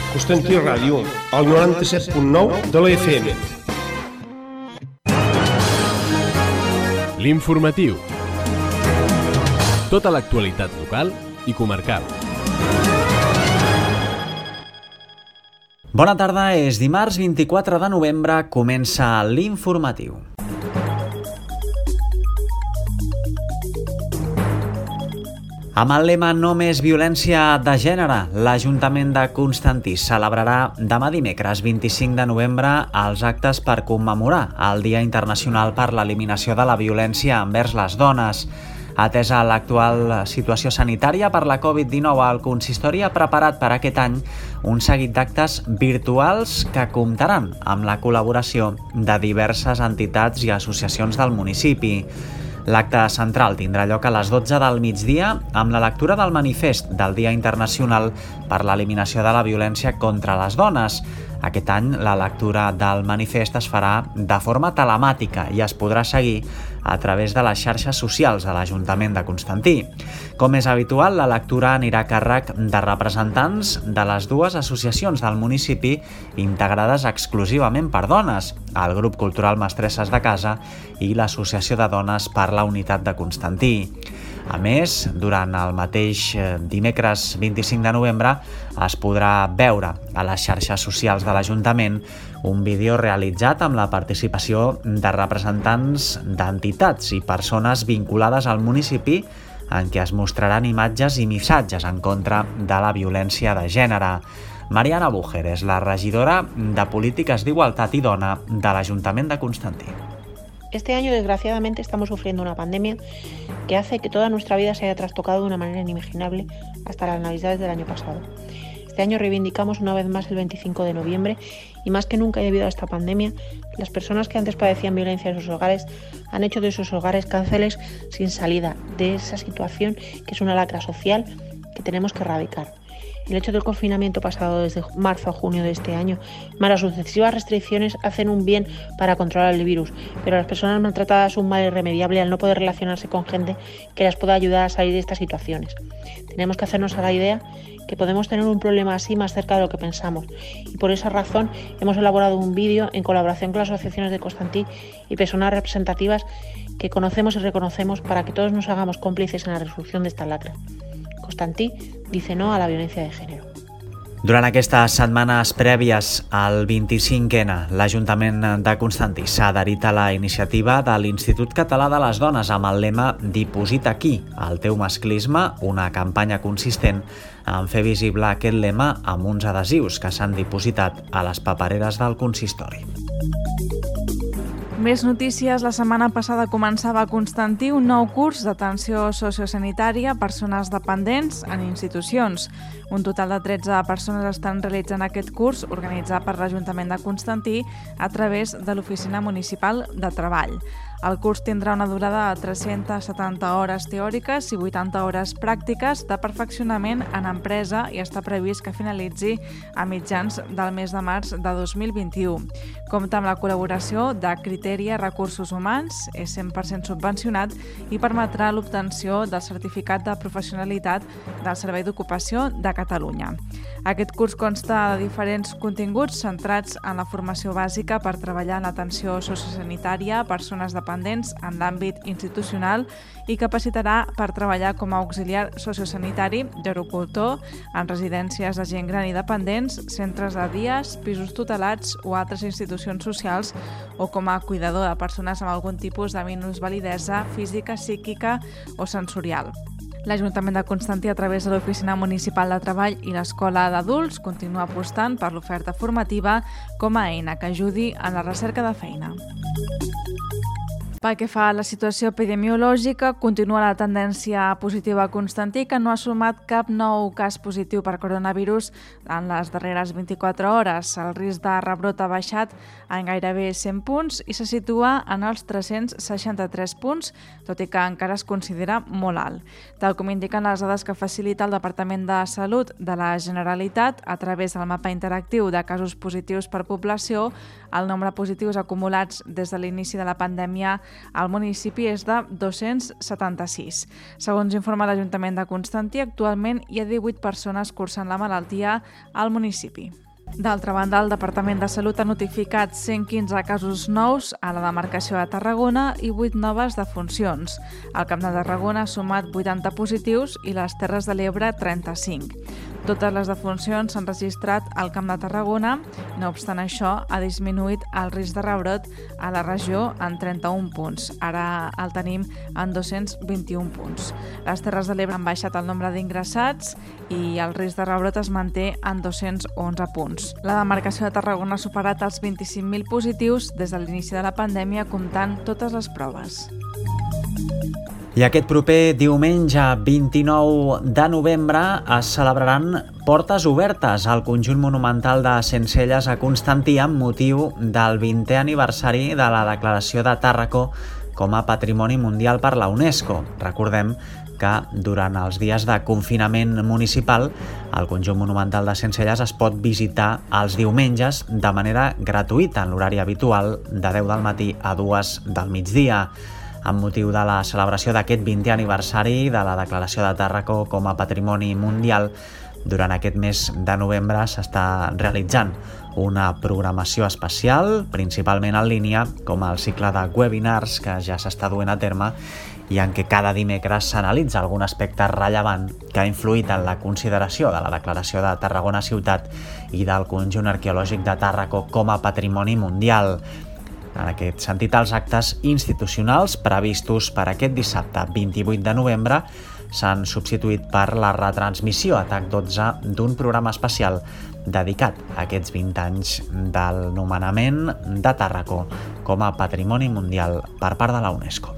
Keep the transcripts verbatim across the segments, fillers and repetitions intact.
Constantí Ràdio, al noranta-set punt nou de la F M. L'informatiu. Tota l'actualitat local i comarcal. Bona tarda, és dimarts vint-i-quatre de novembre, comença l'informatiu. Amb el lema No més violència de gènere, l'Ajuntament de Constantí celebrarà demà dimecres vint-i-cinc de novembre els actes per commemorar el Dia Internacional per l'Eliminació de la Violència envers les dones. Atesa l'actual situació sanitària per la covid dinou, el consistori ha preparat per aquest any un seguit d'actes virtuals que comptaran amb la col·laboració de diverses entitats i associacions del municipi. L'acte central tindrà lloc a les dotze del migdia amb la lectura del manifest del Dia Internacional per l'Eliminació de la Violència contra les Dones. Aquest any la lectura del manifest es farà de forma telemàtica i es podrà seguir a través de les xarxes socials de l'Ajuntament de Constantí. Com és habitual, la lectura anirà a càrrec de representants de les dues associacions del municipi integrades exclusivament per dones, el Grup Cultural Mestresses de Casa i l'Associació de Dones per la Unitat de Constantí. A més, durant el mateix dimecres vint-i-cinc de novembre es podrà veure a les xarxes socials de l'Ajuntament un vídeo realitzat amb la participació de representants d'entitats i persones vinculades al municipi en què es mostraran imatges i missatges en contra de la violència de gènere. Mariana Búger és la regidora de Polítiques d'Igualtat i Dona de l'Ajuntament de Constantí. Este año, desgraciadamente, estamos sufriendo una pandemia que hace que toda nuestra vida se haya trastocado de una manera inimaginable hasta las Navidades del año pasado. Este año reivindicamos una vez más el veinticinco de noviembre y más que nunca, debido a esta pandemia, las personas que antes padecían violencia en sus hogares han hecho de sus hogares cárceles sin salida, de esa situación que es una lacra social que tenemos que erradicar. El hecho del confinamiento pasado desde marzo a junio de este año, más las sucesivas restricciones, hacen un bien para controlar el virus, pero a las personas maltratadas un mal irremediable al no poder relacionarse con gente que las pueda ayudar a salir de estas situaciones. Tenemos que hacernos a la idea que podemos tener un problema así más cerca de lo que pensamos, y por esa razón hemos elaborado un vídeo en colaboración con las asociaciones de Constantí y personas representativas que conocemos y reconocemos para que todos nos hagamos cómplices en la resolución de esta lacra. Constantí dice no a la violència de gènere. Durant aquestes setmanes prèvies al vint-i-cinc ena, l'Ajuntament de Constantí s'ha adherit a la iniciativa de l'Institut Català de les Dones amb el lema Diposita aquí el teu masclisme, una campanya consistent en fer visible aquest lema amb uns adhesius que s'han dipositat a les papereres del consistori. Més notícies. La setmana passada començava a Constantí un nou curs d'atenció sociosanitària a persones dependents en institucions. Un total de tretze persones estan realitzant aquest curs organitzat per l'Ajuntament de Constantí a través de l'Oficina Municipal de Treball. El curs tindrà una durada de tres-centes setanta hores teòriques i vuitanta hores pràctiques de perfeccionament en empresa i està previst que finalitzi a mitjans del mes de març de dos mil vint-i-u. Compta amb la col·laboració de Criteria Recursos Humans, és cent per cent subvencionat i permetrà l'obtenció del certificat de professionalitat del Servei d'Ocupació de Catalunya. Aquest curs consta de diferents continguts centrats en la formació bàsica per treballar en l'atenció sociosanitària a persones dependents en l'àmbit institucional i capacitarà per treballar com a auxiliar sociosanitari, gerocultor, en residències de gent gran i dependents, centres de dies, pisos tutelats o altres institucions socials, o com a cuidador de persones amb algun tipus de minusvalidesa física, psíquica o sensorial. L'Ajuntament de Constantí, a través de l'Oficina Municipal de Treball i l'Escola d'Adults, continua apostant per l'oferta formativa com a eina que ajudi en la recerca de feina. Pel que fa a la situació epidemiològica, continua la tendència positiva a Constantí, que no ha sumat cap nou cas positiu per coronavirus en les darreres vint-i-quatre hores. El risc de rebrot ha baixat en gairebé cent punts i se situa en els tres-cents seixanta-tres punts, tot i que encara es considera molt alt. Tal com indiquen les dades que facilita el Departament de Salut de la Generalitat, a través del mapa interactiu de casos positius per població, el nombre de positius acumulats des de l'inici de la pandèmia al municipi és de dos-cents setanta-sis. Segons informa l'Ajuntament de Constantí, actualment hi ha divuit persones cursant la malaltia al municipi. D'altra banda, el Departament de Salut ha notificat cent quinze casos nous a la demarcació de Tarragona i vuit noves defuncions. El Camp de Tarragona ha sumat vuitanta positius i les Terres de l'Ebre trenta-cinc. Totes les defuncions s'han registrat al Camp de Tarragona, no obstant això, ha disminuït el risc de rebrot a la regió en trenta-un punts. Ara el tenim en dos-cents vint-i-un punts. Les Terres de l'Ebre han baixat el nombre d'ingressats i el risc de rebrot es manté en dos-cents onze punts. La demarcació de Tarragona ha superat els vint-i-cinc mil positius des de l'inici de la pandèmia, comptant totes les proves. I aquest proper diumenge vint-i-nou de novembre es celebraran portes obertes al conjunt monumental de Sencelles a Constantí amb motiu del vintè aniversari de la declaració de Tàrraco com a Patrimoni Mundial per la UNESCO. Recordem que durant els dies de confinament municipal el conjunt monumental de Sencelles es pot visitar els diumenges de manera gratuïta en l'horari habitual de deu del matí a dues del migdia. Amb motiu de la celebració d'aquest vintè aniversari de la declaració de Tàrraco com a Patrimoni Mundial, durant aquest mes de novembre s'està realitzant una programació especial, principalment en línia, com el cicle de webinars que ja s'està duent a terme i en què cada dimecres s'analitza algun aspecte rellevant que ha influït en la consideració de la declaració de Tarragona Ciutat i del conjunt arqueològic de Tàrraco com a Patrimoni Mundial. En aquest sentit, els actes institucionals previstos per aquest dissabte vint-i-vuit de novembre s'han substituït per la retransmissió a T A C dotze d'un programa especial dedicat a aquests vint anys del nomenament de Tàrraco com a Patrimoni Mundial per part de la UNESCO.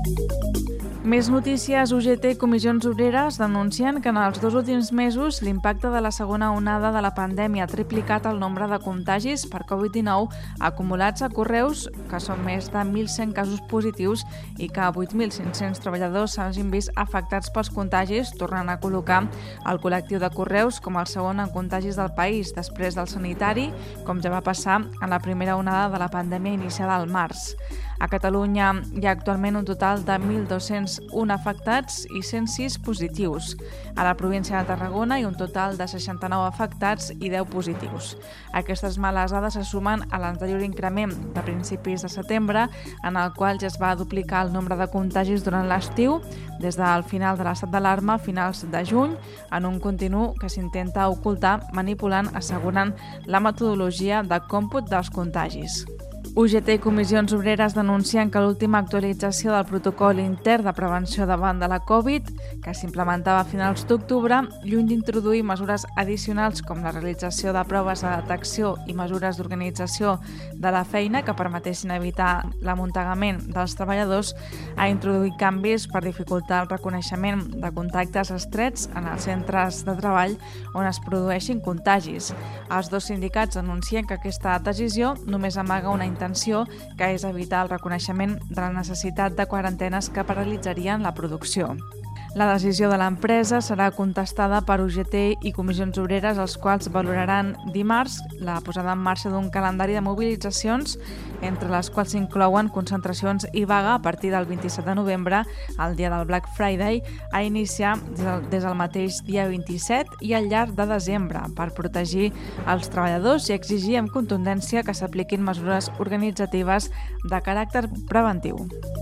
Més notícies. U G T i Comissions Obreres denuncien que en els dos últims mesos l'impacte de la segona onada de la pandèmia ha triplicat el nombre de contagis per covid dinou acumulats a Correus, que són més de mil cent casos positius i que vuit mil cinc-cents treballadors s'hagin vist afectats pels contagis, tornant a col·locar el col·lectiu de Correus com el segon en contagis del país, després del sanitari, com ja va passar en la primera onada de la pandèmia iniciada al març. A Catalunya hi ha actualment un total de mil dos-cents un afectats i cent sis positius. A la província de Tarragona hi ha un total de seixanta-nou afectats i deu positius. Aquestes males dades se sumen a l'anterior increment de principis de setembre, en el qual ja es va duplicar el nombre de contagis durant l'estiu, des del final de l'estat d'alarma a finals de juny, en un continu que s'intenta ocultar manipulant, assegurant la metodologia de còmput dels contagis. U G T i Comissions Obreres denuncien que l'última actualització del protocol intern de prevenció davant de la Covid, que s'implementava a finals d'octubre, lluny d'introduir mesures addicionals com la realització de proves de detecció i mesures d'organització de la feina que permetessin evitar l'amuntegament dels treballadors, ha introduït canvis per dificultar el reconeixement de contactes estrets en els centres de treball on es produeixin contagis. Els dos sindicats denuncien que aquesta decisió només amaga una intenció que és evitar el reconeixement de la necessitat de quarantenes que paralitzarien la producció. La decisió de l'empresa serà contestada per U G T i Comissions Obreres, els quals valoraran dimarts la posada en marxa d'un calendari de mobilitzacions, entre les quals s'inclouen concentracions i vaga a partir del vint-i-set de novembre, el dia del Black Friday, a iniciar des del mateix dia vint-i-set i al llarg de desembre, per protegir els treballadors i exigir amb contundència que s'apliquin mesures organitzatives de caràcter preventiu.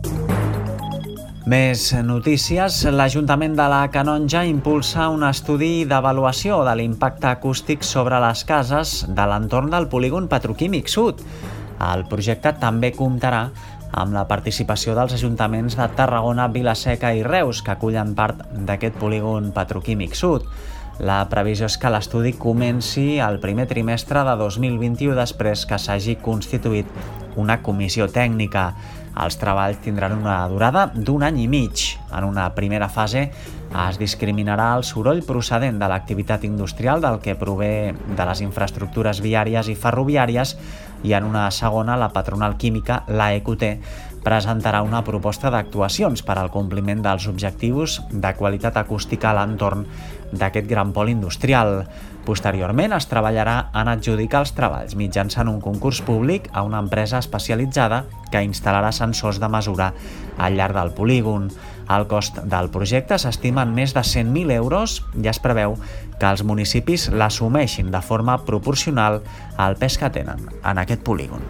Més notícies. L'Ajuntament de la Canonja impulsa un estudi d'avaluació de l'impacte acústic sobre les cases de l'entorn del polígon petroquímic sud. El projecte també comptarà amb la participació dels ajuntaments de Tarragona, Vila-seca i Reus, que acullen part d'aquest polígon petroquímic sud. La previsió és que l'estudi comenci el primer trimestre de dos mil vint-i-u, després que s'hagi constituït una comissió tècnica. Els treballs tindran una durada d'un any i mig. En una primera fase Es discriminarà el soroll procedent de l'activitat industrial del que prové de les infraestructures viàries i ferroviàries i en una segona la patronal química, la E Q T, presentarà una proposta d'actuacions per al compliment dels objectius de qualitat acústica a l'entorn d'aquest gran pol industrial. Posteriorment es treballarà en adjudicar els treballs mitjançant un concurs públic a una empresa especialitzada que instal·larà sensors de mesura al llarg del polígon. El cost del projecte s'estima en més de cent mil euros i es preveu que els municipis l'assumeixin de forma proporcional al pes que tenen en aquest polígon.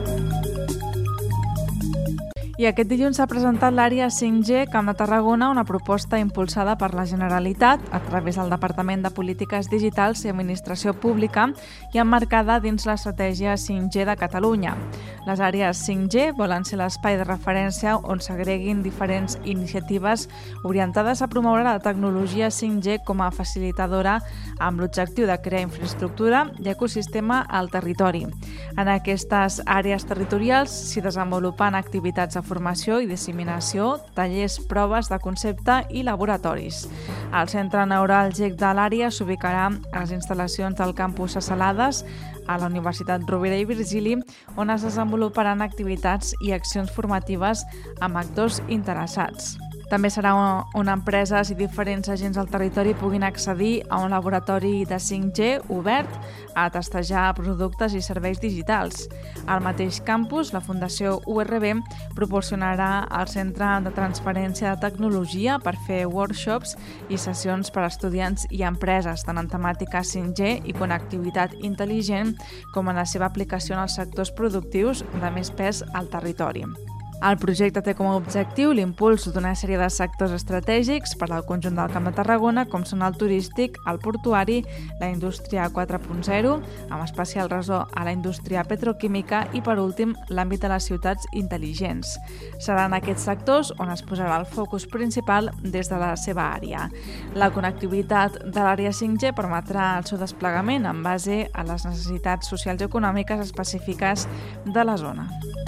I aquest dilluns s'ha presentat l'àrea cinc G Camp de Tarragona, una proposta impulsada per la Generalitat a través del Departament de Polítiques Digitals i Administració Pública i emmarcada dins l'estratègia cinc G de Catalunya. Les àrees cinc G volen ser l'espai de referència on s'agreguin diferents iniciatives orientades a promoure la tecnologia cinc G com a facilitadora amb l'objectiu de crear infraestructura i ecosistema al territori. En aquestes àrees territorials s'hi desenvolupen activitats de formació i disseminació, tallers, proves de concepte i laboratoris. El centre neuràlgic de l'àrea s'ubicarà a les instal·lacions del campus a Salades, a la Universitat Rovira i Virgili, on es desenvoluparan activitats i accions formatives amb actors interessats. També serà on empreses i diferents agents del territori puguin accedir a un laboratori de cinc G obert a testejar productes i serveis digitals. Al mateix campus, la Fundació U R B proporcionarà el Centre de Transferència de Tecnologia per fer workshops i sessions per a estudiants i empreses, tant en temàtica cinc G i connectivitat intel·ligent com en la seva aplicació en els sectors productius de més pes al territori. El projecte té com a objectiu l'impuls d'una sèrie de sectors estratègics per al conjunt del Camp de Tarragona, com són el turístic, el portuari, la indústria quatre punt zero, amb especial ressò a la indústria petroquímica i, per últim, l'àmbit de les ciutats intel·ligents. Seran aquests sectors on es posarà el focus principal des de la seva àrea. La connectivitat de l'àrea cinc G permetrà el seu desplegament en base a les necessitats socials i econòmiques específiques de la zona.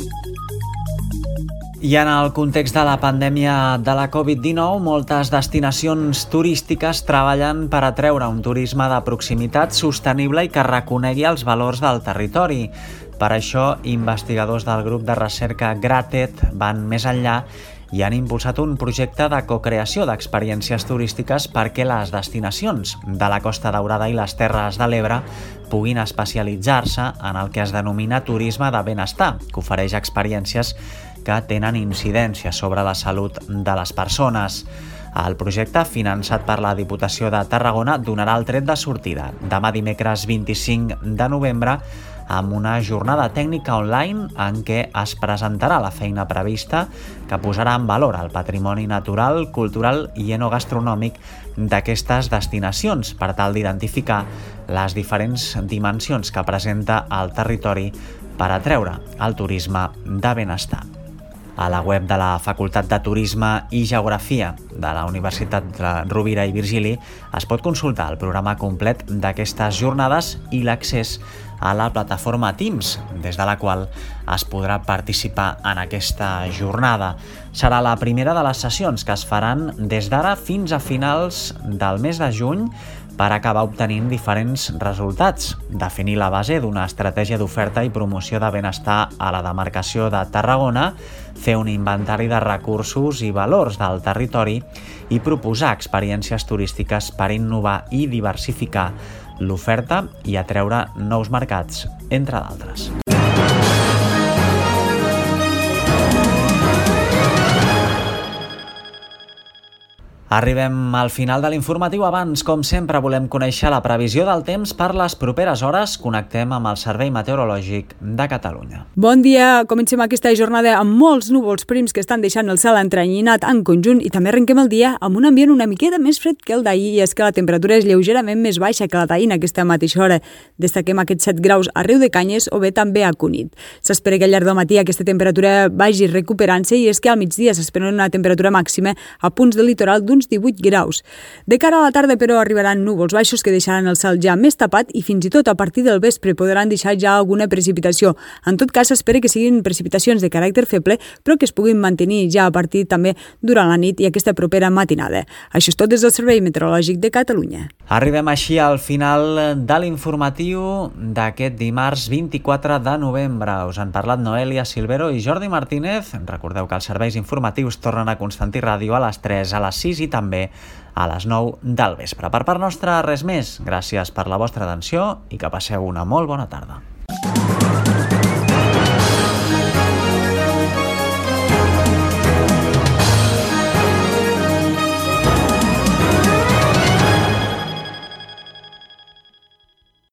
I en el context de la pandèmia de la covid dinou, moltes destinacions turístiques treballen per atreure un turisme de proximitat sostenible i que reconegui els valors del territori. Per això, investigadors del grup de recerca Gratet van més enllà i han impulsat un projecte de cocreació d'experiències turístiques perquè les destinacions de la Costa Daurada i les Terres de l'Ebre puguin especialitzar-se en el que es denomina turisme de benestar, que ofereix experiències que tenen incidència sobre la salut de les persones. El projecte, finançat per la Diputació de Tarragona, donarà el tret de sortida demà dimecres vint-i-cinc de novembre amb una jornada tècnica online en què es presentarà la feina prevista que posarà en valor el patrimoni natural, cultural i enogastronòmic d'aquestes destinacions per tal d'identificar les diferents dimensions que presenta el territori per atreure el turisme de benestar. A la web de la Facultat de Turisme i Geografia de la Universitat de Rovira i Virgili es pot consultar el programa complet d'aquestes jornades i l'accés a la plataforma Teams, des de la qual es podrà participar en aquesta jornada. Serà la primera de les sessions que es faran des d'ara fins a finals del mes de juny per acabar obtenint diferents resultats, definir la base d'una estratègia d'oferta i promoció de benestar a la demarcació de Tarragona, fer un inventari de recursos i valors del territori i proposar experiències turístiques per innovar i diversificar l'oferta i atreure nous mercats, entre d'altres. Arribem al final de l'informatiu. Abans, com sempre, volem conèixer la previsió del temps per les properes hores. Connectem amb el Servei Meteorològic de Catalunya. Bon dia. Comencem aquesta jornada amb molts núvols prims que estan deixant el cel entrenyinat en conjunt i també arrenquem el dia amb un ambient una miqueta més fred que el d'ahir, i és que la temperatura és lleugerament més baixa que la d'ahir en aquesta mateixa hora. Destaquem aquests set graus a Riu de Canyes o bé també a Cunit. S'espera que al llarg del matí aquesta temperatura vagi recuperant-se i és que al migdia s'espera una temperatura màxima a punts del litoral d'un d'uns divuit graus. De cara a la tarda, però, arribaran núvols baixos que deixaran el cel ja més tapat i fins i tot a partir del vespre podran deixar ja alguna precipitació. En tot cas, s'espera que siguin precipitacions de caràcter feble, però que es puguin mantenir ja a partir també durant la nit i aquesta propera matinada. Això és tot des del Servei Meteorològic de Catalunya. Arribem així al final de l'informatiu d'aquest dimarts vint-i-quatre de novembre. Us han parlat Noelia Silvero i Jordi Martínez. Recordeu que els serveis informatius tornen a Constantí Ràdio a les tres, a les sis i també a les nou del vespre. Per part nostra, res més. Gràcies per la vostra atenció i que passeu una molt bona tarda.